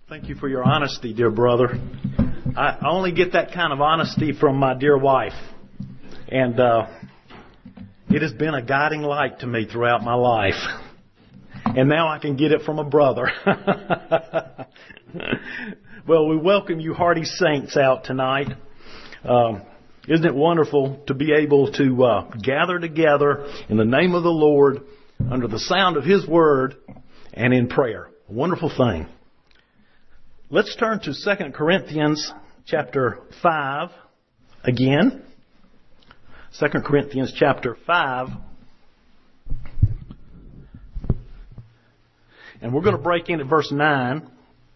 Thank you for your honesty, dear brother. I only get that kind of honesty from my dear wife. And it has been a guiding light to me throughout my life. And now I can get it from a brother. Well, we welcome you hardy saints out tonight. Isn't it wonderful to be able to gather together in the name of the Lord under the sound of His Word and in prayer? A wonderful thing. Let's turn to 2 Corinthians chapter 5 again. 2 Corinthians chapter 5. And we're going to break into verse 9.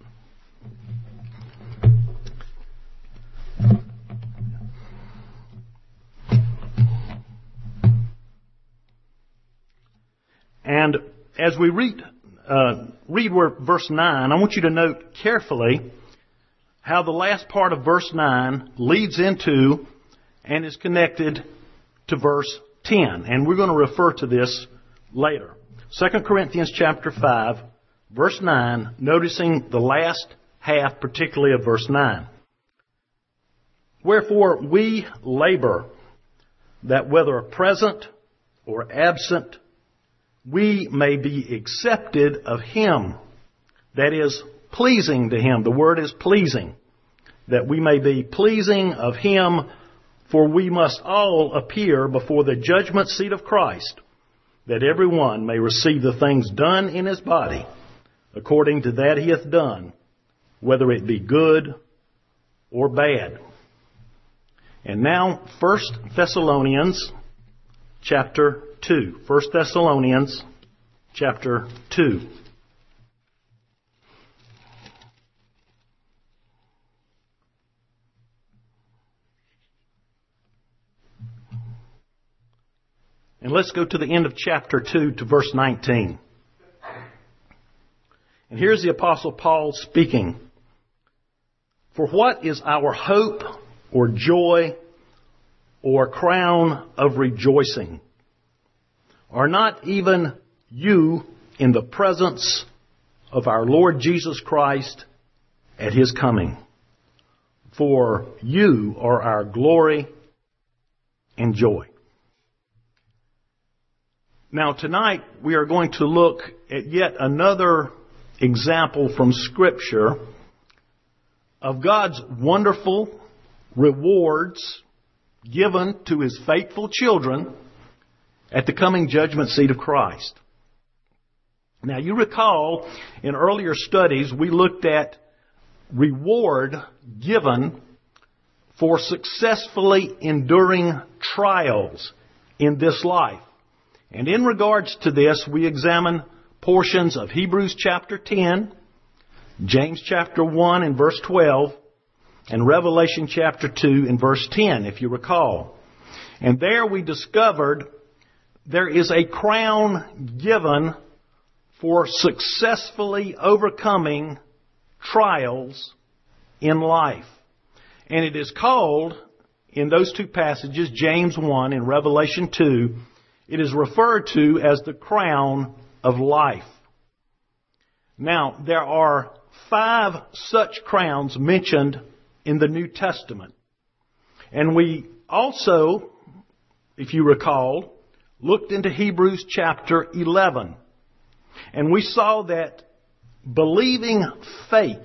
And as we read verse 9, I want you to note carefully how the last part of verse 9 leads into and is connected to verse 10. And we're going to refer to this later. 2 Corinthians chapter 5, verse 9, noticing the last half, particularly of verse 9. Wherefore we labor, that whether present or absent, we may be accepted of Him. That is, pleasing to Him. The word is pleasing. That we may be pleasing of Him, for we must all appear before the judgment seat of Christ, that every one may receive the things done in his body, according to that he hath done, whether it be good or bad. And now, 1 Thessalonians chapter 2. 1 Thessalonians chapter 2. And let's go to the end of chapter 2 to verse 19. And here's the Apostle Paul speaking. For what is our hope or joy or crown of rejoicing? Are not even you in the presence of our Lord Jesus Christ at His coming? For you are our glory and joy. Now tonight we are going to look at yet another example from Scripture of God's wonderful rewards given to His faithful children at the coming judgment seat of Christ. Now you recall in earlier studies we looked at reward given for successfully enduring trials in this life. And in regards to this, we examine portions of Hebrews chapter 10, James chapter 1 and verse 12, and Revelation chapter 2 and verse 10, if you recall. And there we discovered there is a crown given for successfully overcoming trials in life. And it is called, in those two passages, James 1 and Revelation 2, it is referred to as the crown of life. Now, there are 5 such crowns mentioned in the New Testament. And we also, if you recall, looked into Hebrews chapter 11. And we saw that believing faith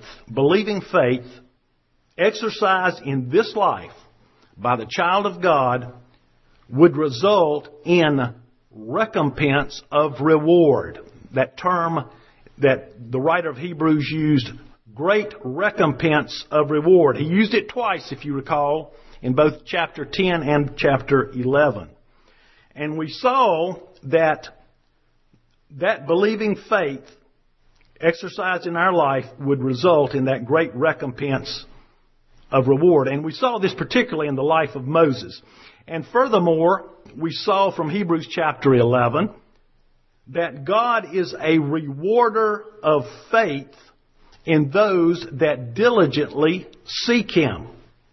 exercised in this life by the child of God would result in recompense of reward. That term that the writer of Hebrews used, great recompense of reward. He used it twice, if you recall, in both chapter 10 and chapter 11. And we saw that believing faith exercised in our life would result in that great recompense of reward. And we saw this particularly in the life of Moses. And furthermore, we saw from Hebrews chapter 11 that God is a rewarder of faith in those that diligently seek Him.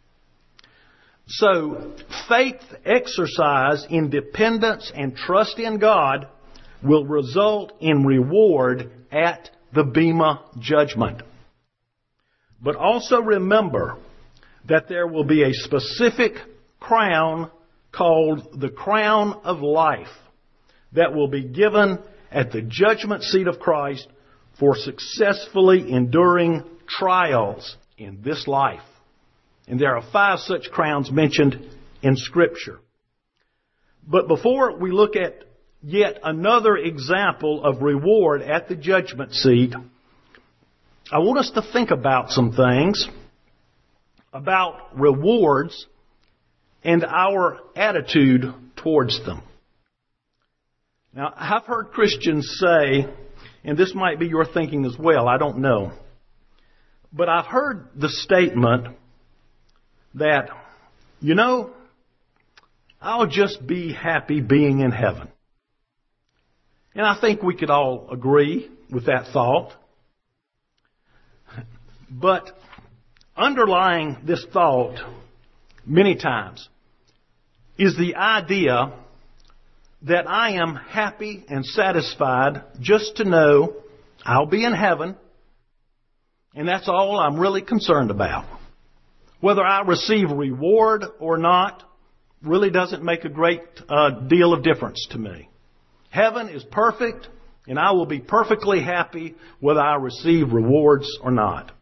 So, faith exercise in dependence and trust in God will result in reward at the Bema judgment. But also remember that there will be a specific crown called the crown of life that will be given at the judgment seat of Christ for successfully enduring trials in this life. And there are 5 such crowns mentioned in Scripture. But before we look at yet another example of reward at the judgment seat, I want us to think about some things about rewards and our attitude towards them. Now, I've heard Christians say, and this might be your thinking as well, I don't know, but I've heard the statement that, I'll just be happy being in heaven. And I think we could all agree with that thought. But underlying this thought many times is the idea that I am happy and satisfied just to know I'll be in heaven, and that's all I'm really concerned about. Whether I receive reward or not really doesn't make a great deal of difference to me. Heaven is perfect, and I will be perfectly happy whether I receive rewards or not.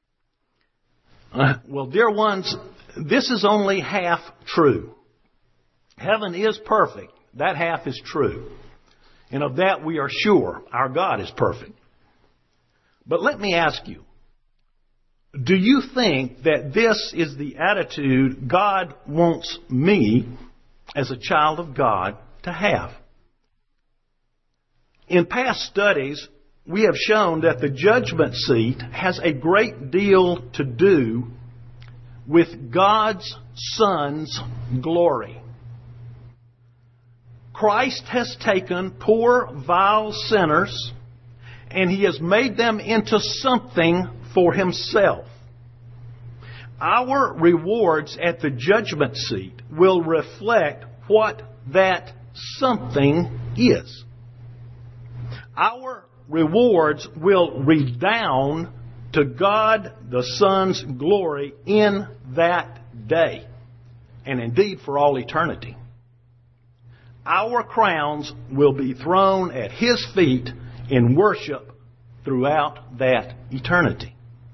Well, dear ones, this is only half true. Heaven is perfect. That half is true. And of that we are sure. Our God is perfect. But let me ask you, do you think that this is the attitude God wants me, as a child of God, to have? In past studies, we have shown that the judgment seat has a great deal to do with God's Son's glory. Christ has taken poor, vile sinners, and He has made them into something for Himself. Our rewards at the judgment seat will reflect what that something is. Our rewards will redound to God the Son's glory in that day, and indeed for all eternity. Our crowns will be thrown at His feet in worship throughout that eternity.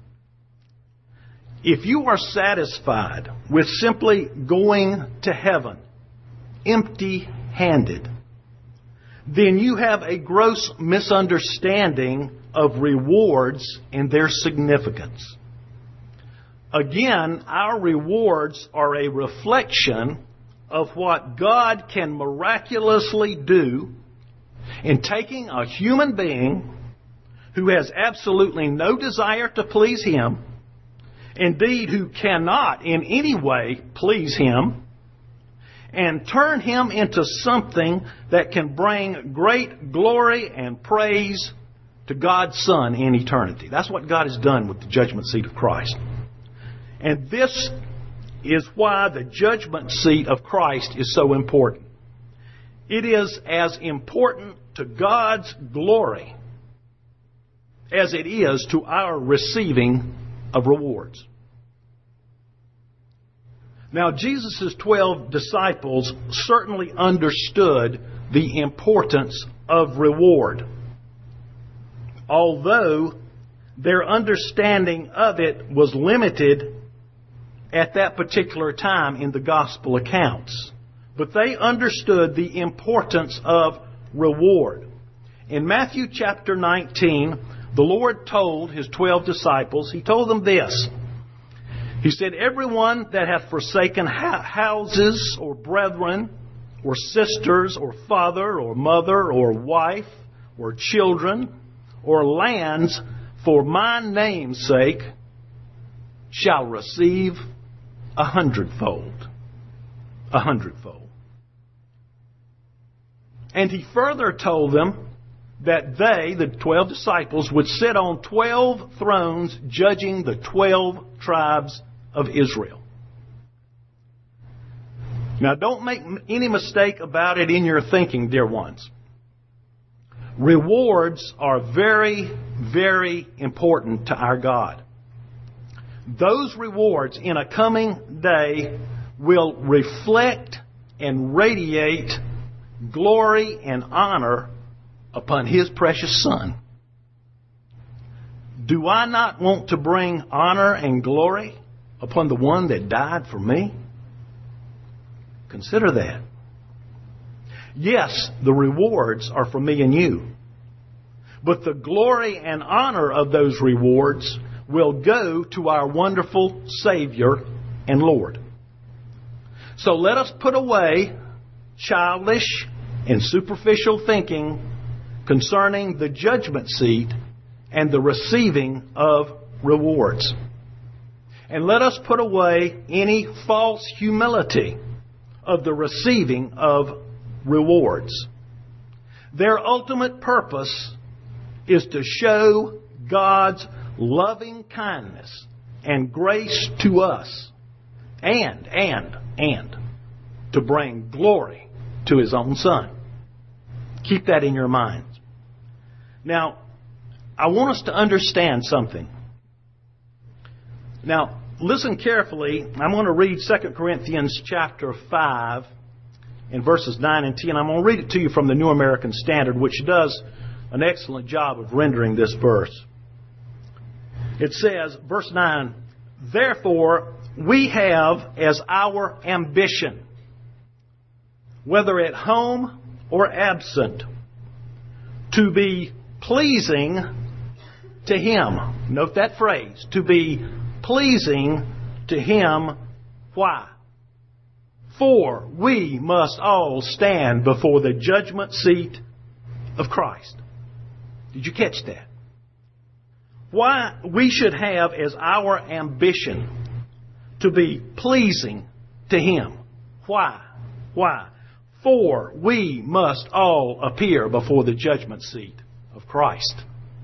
If you are satisfied with simply going to heaven empty-handed, then you have a gross misunderstanding of rewards and their significance. Again, our rewards are a reflection of what God can miraculously do in taking a human being who has absolutely no desire to please Him, indeed who cannot in any way please Him, and turn him into something that can bring great glory and praise to God's Son in eternity. That's what God has done with the judgment seat of Christ. And this is why the judgment seat of Christ is so important. It is as important to God's glory as it is to our receiving of rewards. Now, Jesus' 12 disciples certainly understood the importance of reward, although their understanding of it was limited at that particular time in the gospel accounts. But they understood the importance of reward. In Matthew chapter 19, the Lord told His 12 disciples, He told them this. He said, everyone that hath forsaken houses or brethren or sisters or father or mother or wife or children or lands for my name's sake shall receive 100-fold. 100-fold. And He further told them that they, the 12 disciples, would sit on 12 thrones judging the 12 tribes of Israel. Now, don't make any mistake about it in your thinking, dear ones. Rewards are very, very important to our God. those rewards in a coming day will reflect and radiate glory and honor upon His precious Son. Do I not want to bring honor and glory upon the one that died for me? Consider that. Yes, the rewards are for me and you. But the glory and honor of those rewards will go to our wonderful Savior and Lord. So let us put away childish and superficial thinking concerning the judgment seat and the receiving of rewards. And let us put away any false humility of the receiving of rewards. Their ultimate purpose is to show God's loving kindness and grace to us and to bring glory to His own Son. Keep that in your minds. Now, I want us to understand something. Now, listen carefully. I'm going to read 2 Corinthians chapter 5 and verses 9 and 10. I'm going to read it to you from the New American Standard, which does an excellent job of rendering this verse. It says, verse 9, "Therefore we have as our ambition, whether at home or absent, to be pleasing to Him." Note that phrase, to be pleasing to Him. Why? For we must all stand before the judgment seat of Christ. Did you catch that? Why we should have as our ambition to be pleasing to Him. Why? Why? For we must all appear before the judgment seat of Christ.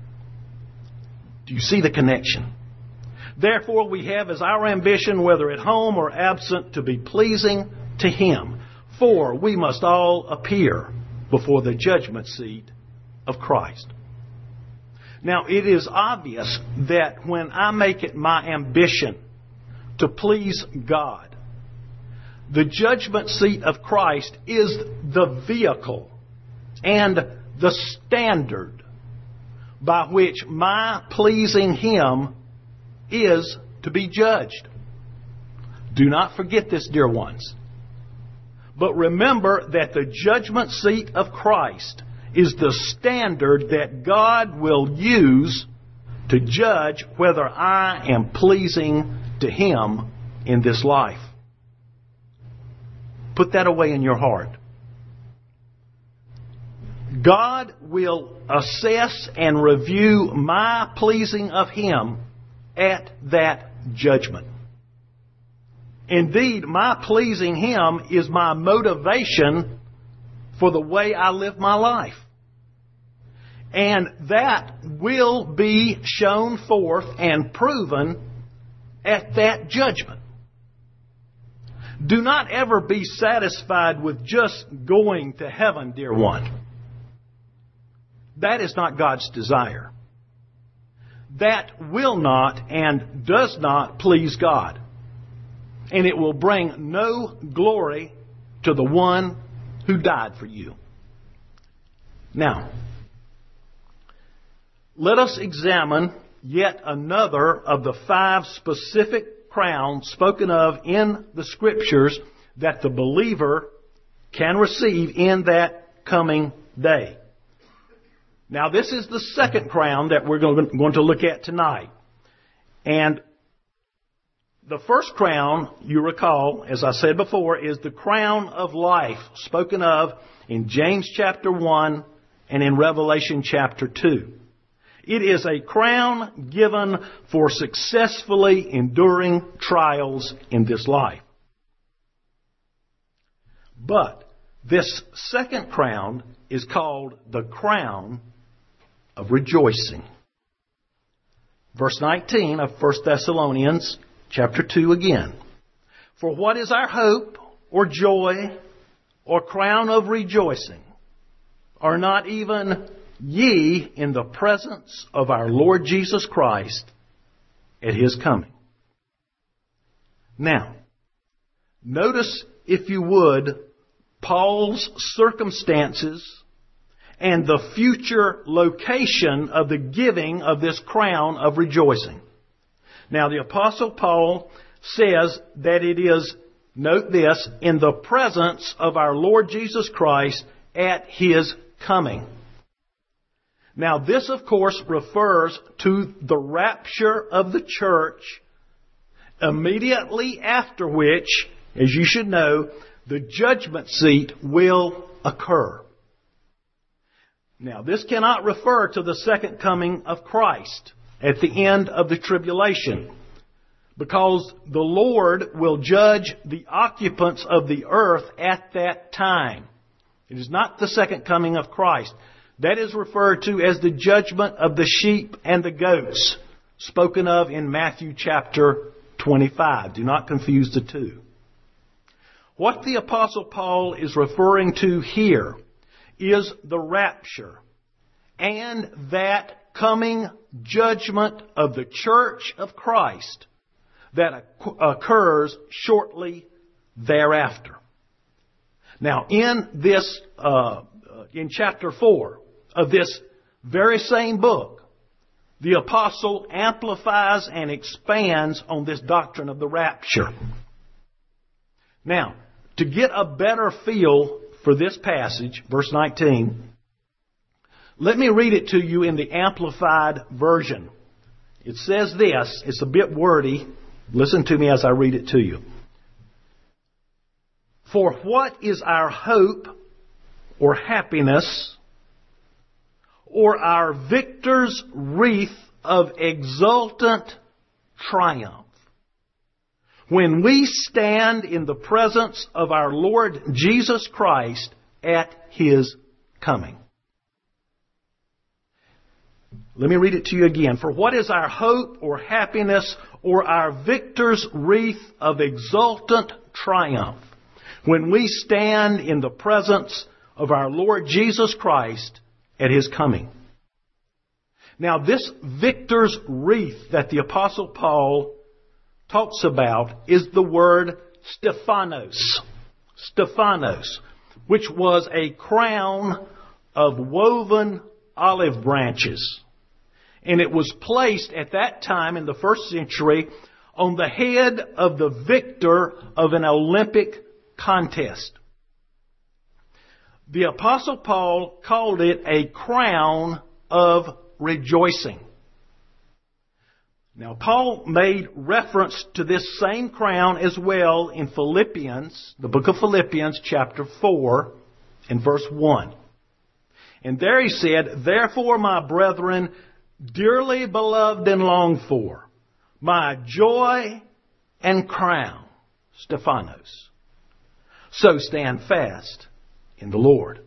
Do you see the connection? Therefore we have as our ambition, whether at home or absent, to be pleasing to Him. For we must all appear before the judgment seat of Christ. Now, it is obvious that when I make it my ambition to please God, the judgment seat of Christ is the vehicle and the standard by which my pleasing Him is to be judged. Do not forget this, dear ones. But remember that the judgment seat of Christ is the standard that God will use to judge whether I am pleasing to Him in this life. Put that away in your heart. God will assess and review my pleasing of Him at that judgment. Indeed, my pleasing Him is my motivation for the way I live my life. And that will be shown forth and proven at that judgment. Do not ever be satisfied with just going to heaven, dear one. That is not God's desire. That will not and does not please God. And it will bring no glory to the one who died for you. Now, let us examine yet another of the 5 specific crowns spoken of in the Scriptures that the believer can receive in that coming day. Now, this is the second crown that we're going to look at tonight. And the first crown, you recall, as I said before, is the crown of life spoken of in James chapter 1 and in Revelation chapter 2. It is a crown given for successfully enduring trials in this life. But this second crown is called the crown of rejoicing. Verse 19 of 1 Thessalonians chapter 2 again. For what is our hope or joy or crown of rejoicing? Are not even ye in the presence of our Lord Jesus Christ at His coming? Now, notice, if you would, Paul's circumstances and the future location of the giving of this crown of rejoicing. Now, the Apostle Paul says that it is, note this, in the presence of our Lord Jesus Christ at His coming. Now, this, of course, refers to the rapture of the church, immediately after which, as you should know, the judgment seat will occur. Now, this cannot refer to the second coming of Christ at the end of the tribulation, because the Lord will judge the occupants of the earth at that time. It is not the second coming of Christ. That is referred to as the judgment of the sheep and the goats, spoken of in Matthew chapter 25. Do not confuse the two. What the Apostle Paul is referring to here is the rapture and that coming judgment of the church of Christ that occurs shortly thereafter. Now, in this, in chapter 4 of this very same book, the apostle amplifies and expands on this doctrine of the rapture. Now, to get a better feel for this passage, verse 19, let me read it to you in the Amplified Version. It says this, it's a bit wordy. Listen to me as I read it to you. For what is our hope or happiness or our victor's wreath of exultant triumph when we stand in the presence of our Lord Jesus Christ at His coming? Let me read it to you again. For what is our hope or happiness or our victor's wreath of exultant triumph when we stand in the presence of our Lord Jesus Christ at His coming? Now, this victor's wreath that the Apostle Paul talks about is the word Stephanos. Stephanos, which was a crown of woven olive branches. And it was placed at that time in the first century on the head of the victor of an Olympic contest. The Apostle Paul called it a crown of rejoicing. Now, Paul made reference to this same crown as well in Philippians, the book of Philippians, chapter 4, and verse 1. And there he said, Therefore, my brethren, dearly beloved and longed for, my joy and crown, Stephanos. So stand fast in the Lord.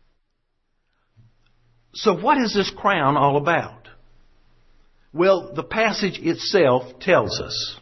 So what is this crown all about? Well, the passage itself tells us.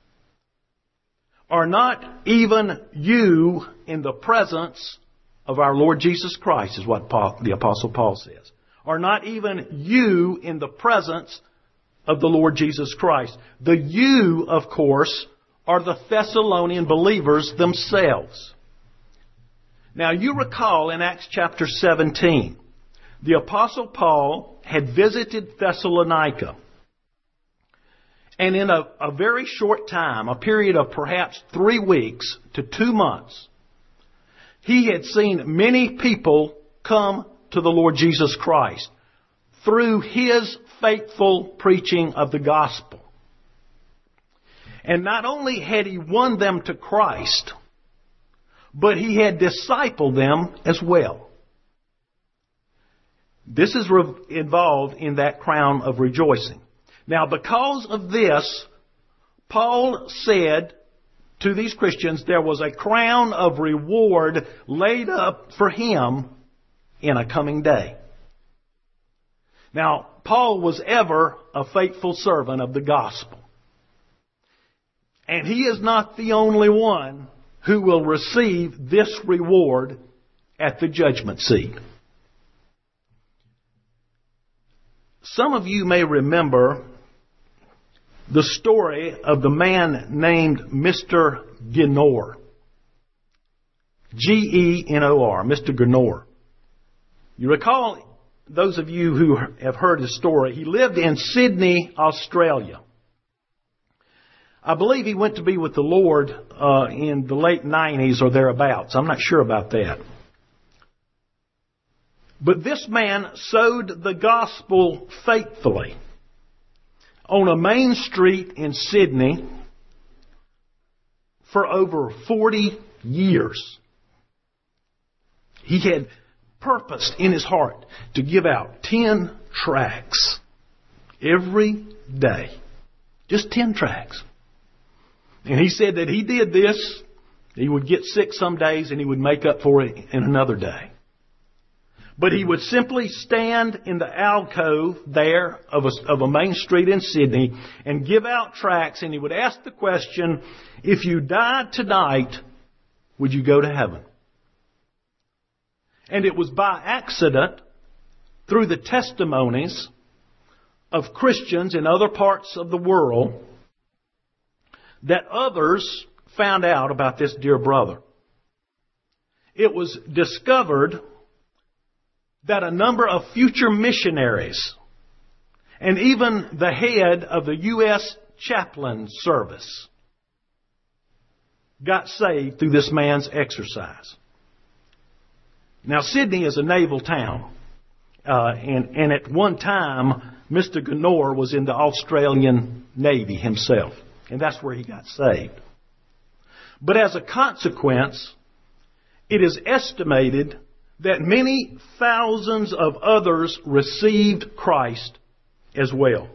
Are not even you in the presence of our Lord Jesus Christ, is what the Apostle Paul says. Are not even you in the presence of the Lord Jesus Christ. The you, of course, are the Thessalonian believers themselves. Now, you recall in Acts chapter 17, the Apostle Paul had visited Thessalonica. And in a very short time, a period of perhaps 3 weeks to 2 months, he had seen many people come to the Lord Jesus Christ through his faithful preaching of the gospel. And not only had he won them to Christ, but he had discipled them as well. This is involved in that crown of rejoicing. Now, because of this, Paul said to these Christians there was a crown of reward laid up for him in a coming day. Now, Paul was ever a faithful servant of the gospel. And he is not the only one who will receive this reward at the judgment seat. Some of you may remember the story of the man named Mr. Ginor. Genor, Mr. Ginor. You recall, those of you who have heard his story, he lived in Sydney, Australia. I believe he went to be with the Lord in the late 90s or thereabouts. I'm not sure about that. But this man sowed the gospel faithfully on a main street in Sydney for over 40 years. He had purposed in his heart to give out 10 tracts every day. Just 10 tracts. And he said that he did this, he would get sick some days and he would make up for it in another day. But he would simply stand in the alcove there of a main street in Sydney and give out tracts, and he would ask the question, if you died tonight, would you go to heaven? And it was by accident, through the testimonies of Christians in other parts of the world, that others found out about this dear brother. It was discovered that a number of future missionaries and even the head of the U.S. chaplain service got saved through this man's exercise. Now, Sydney is a naval town, and at one time, Mr. Ginor was in the Australian Navy himself, and that's where he got saved. But as a consequence, it is estimated that many thousands of others received Christ as well.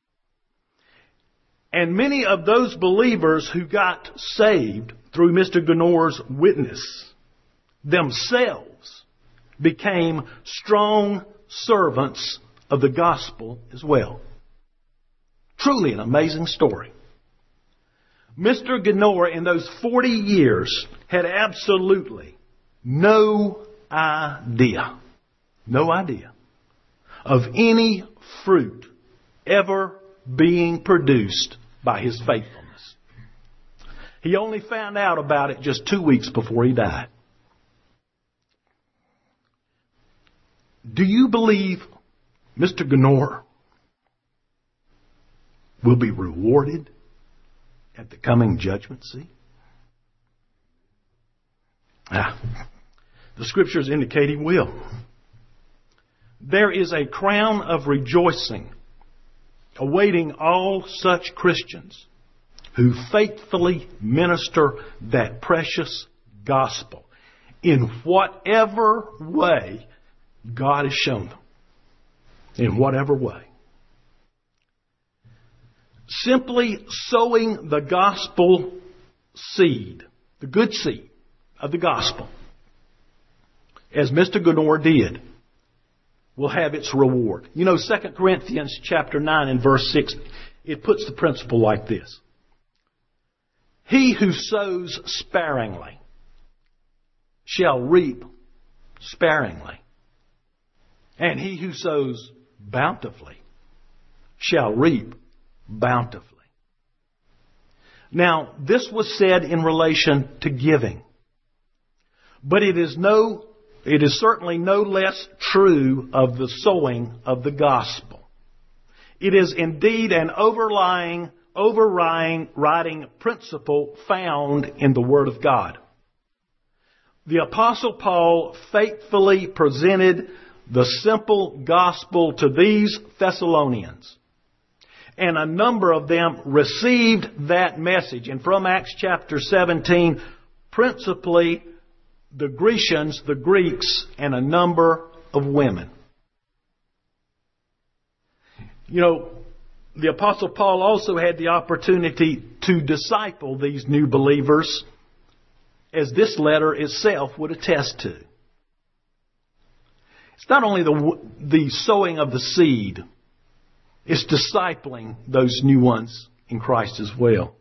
And many of those believers who got saved through Mr. Ginor's witness themselves became strong servants of the gospel as well. Truly an amazing story. Mr. Ginor in those 40 years had absolutely no idea of any fruit ever being produced by his faithfulness. He only found out about it just 2 weeks before he died. Do you believe Mr. Ginor will be rewarded at the coming judgment seat? The Scriptures indicate he will. There is a crown of rejoicing awaiting all such Christians who faithfully minister that precious gospel in whatever way God has shown them. In whatever way. Simply sowing the gospel seed, the good seed of the gospel, as Mr. Ginor did, will have its reward. You know, 2 Corinthians chapter 9 and verse 6, it puts the principle like this. He who sows sparingly shall reap sparingly. And he who sows bountifully shall reap bountifully. Now, this was said in relation to giving. But it is certainly no less true of the sowing of the gospel. It is indeed an overriding principle found in the Word of God. The Apostle Paul faithfully presented the simple gospel to these Thessalonians. And a number of them received that message. And from Acts chapter 17, principally the Grecians, the Greeks, and a number of women. You know, the Apostle Paul also had the opportunity to disciple these new believers, as this letter itself would attest to. It's not only the sowing of the seed, it's discipling those new ones in Christ as well.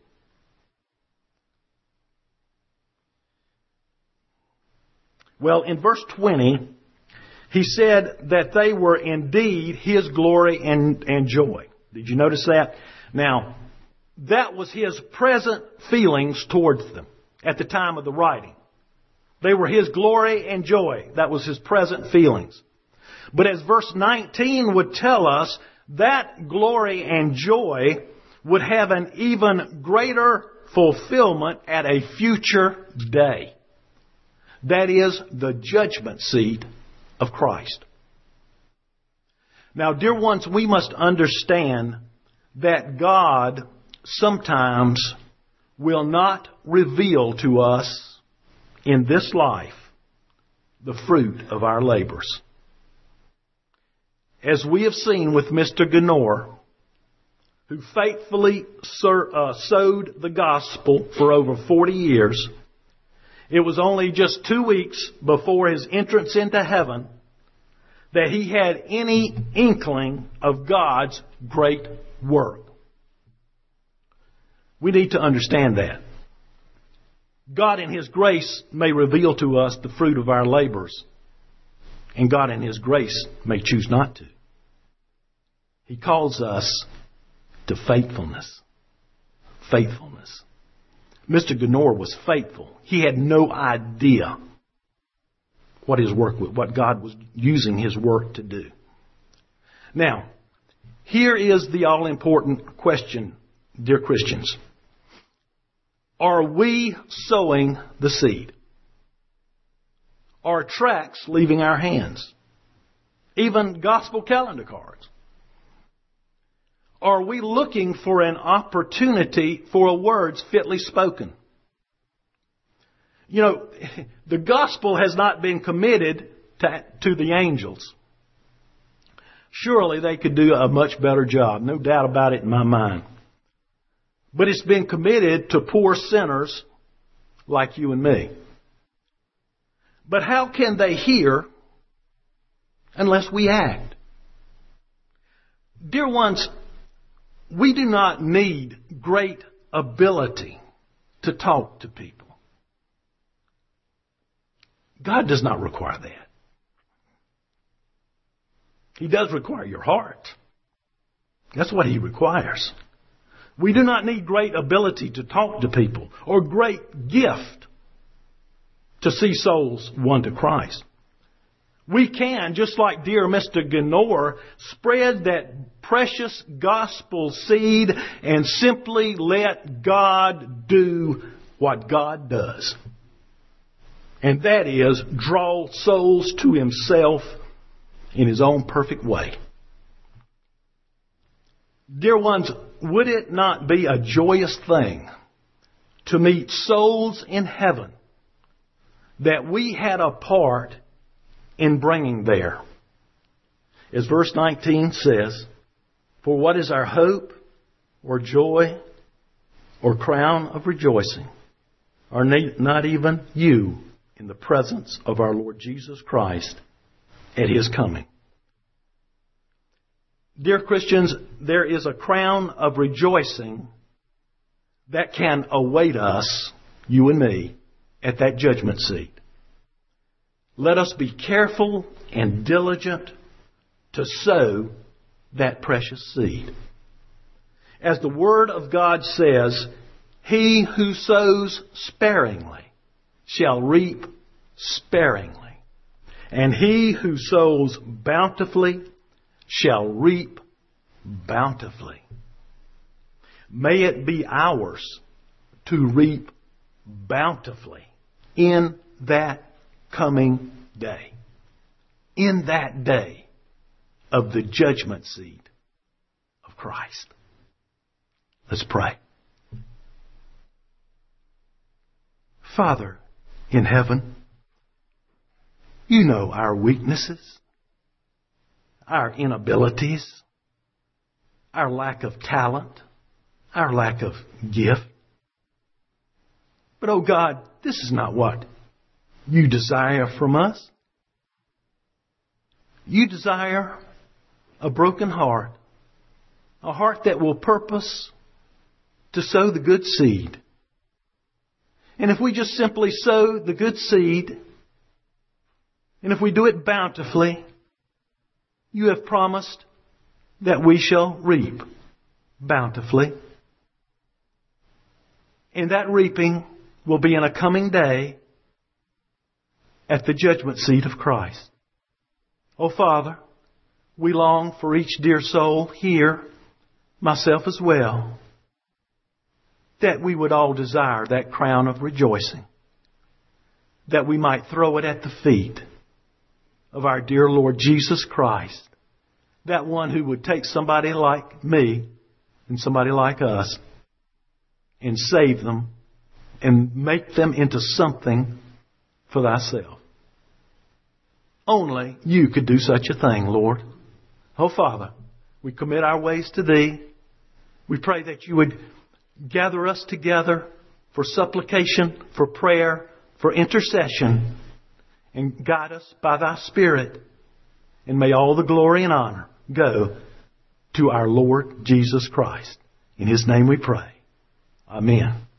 Well, in verse 20, he said that they were indeed His glory and joy. Did you notice that? Now, That was his present feelings towards them at the time of the writing. They were his glory and joy. That was his present feelings. But as verse 19 would tell us, that glory and joy would have an even greater fulfillment at a future day. That is the judgment seat of Christ. Now, dear ones, we must understand that God sometimes will not reveal to us in this life the fruit of our labors. As we have seen with Mr. Gnor, who faithfully sowed the gospel for over 40 years, it was only just 2 weeks before his entrance into heaven that he had any inkling of God's great work. We need to understand that. God in His grace may reveal to us the fruit of our labors, and God in His grace may choose not to. He calls us to faithfulness. Faithfulness. Mr. Gnor was faithful. He had no idea what God was using his work to do. Now, here is the all-important question, dear Christians. Are we sowing the seed? Are tracts leaving our hands? Even gospel calendar cards? Are we looking for an opportunity for words fitly spoken? You know, the gospel has not been committed to the angels. Surely they could do a much better job. No doubt about it in my mind. But it's been committed to poor sinners like you and me. But how can they hear unless we act? Dear ones, we do not need great ability to talk to people. God does not require that. He does require your heart. That's what He requires. We do not need great ability to talk to people or great gift to see souls won to Christ. We can, just like dear Mr. Gnor, spread that precious gospel seed and simply let God do what God does. And that is draw souls to Himself in His own perfect way. Dear ones, would it not be a joyous thing to meet souls in heaven that we had a part in bringing there? As verse 19 says, for what is our hope or joy or crown of rejoicing? Are not even you in the presence of our Lord Jesus Christ at His coming? Dear Christians, there is a crown of rejoicing that can await us, you and me, at that judgment seat. Let us be careful and diligent to sow that precious seed. As the Word of God says, he who sows sparingly shall reap sparingly, and he who sows bountifully shall reap bountifully. May it be ours to reap bountifully in that coming day. In that day of the judgment seat of Christ. Let's pray. Father in heaven, You know our weaknesses, our inabilities, our lack of talent, our lack of gift. But, oh God, this is not what You desire from us. You desire a broken heart, a heart that will purpose to sow the good seed. And if we just simply sow the good seed, and if we do it bountifully, You have promised that we shall reap bountifully. And that reaping will be in a coming day at the judgment seat of Christ. Oh, Father, we long for each dear soul here, myself as well, that we would all desire that crown of rejoicing, that we might throw it at the feet of our dear Lord Jesus Christ, that one who would take somebody like me and somebody like us and save them and make them into something for thyself. Only you could do such a thing, Lord. Oh, Father, we commit our ways to Thee. We pray that you would gather us together for supplication, for prayer, for intercession, and guide us by Thy Spirit. And may all the glory and honor go to our Lord Jesus Christ. In His name we pray. Amen.